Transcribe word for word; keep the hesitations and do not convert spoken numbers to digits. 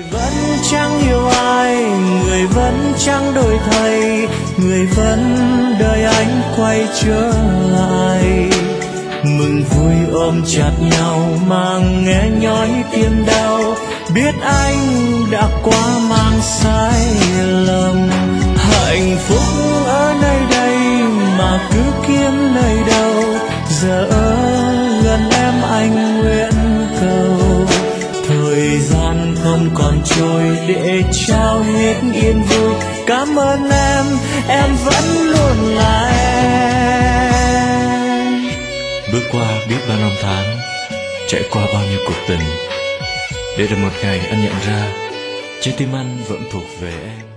Vẫn chẳng yêu ai, người vẫn chẳng đổi thay, người vẫn đợi anh quay trở lại. Mừng vui ôm chặt nhau mà nghe nhói tim đau, biết anh đã quá mang sai lầm. Hạnh phúc ở nơi đây mà cứ kiếm nơi đâu, giờ ở gần em anh nguyện cầu. Thời gian không còn trôi để trao hết yên vui, cảm ơn em, em vẫn luôn là em. Bước qua biết bao năm tháng, trải qua bao nhiêu cuộc tình, để rồi một ngày anh nhận ra trái tim anh vẫn thuộc về em.